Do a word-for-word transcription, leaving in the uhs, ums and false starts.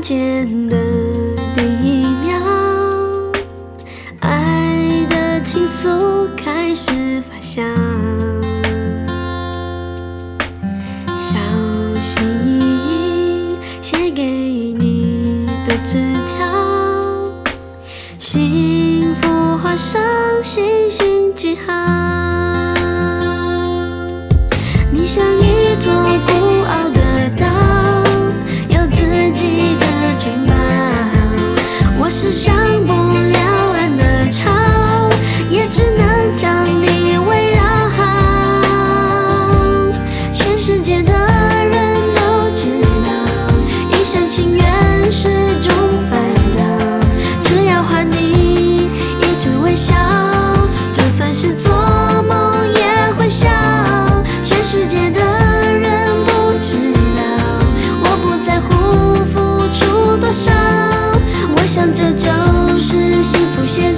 见的第一秒，爱的情愫开始发酵，小心翼翼写给你的纸条，幸福画上星星记号。你像一座孤傲的岛，有自己的城堡，我是上不了岸的潮，也只能将你围绕。全世界的人都知道，一厢情愿是种烦恼，只要换你一次微笑，就算是做梦也会笑。全世界的人不知道，我不在乎付出多少，我想这就是幸福写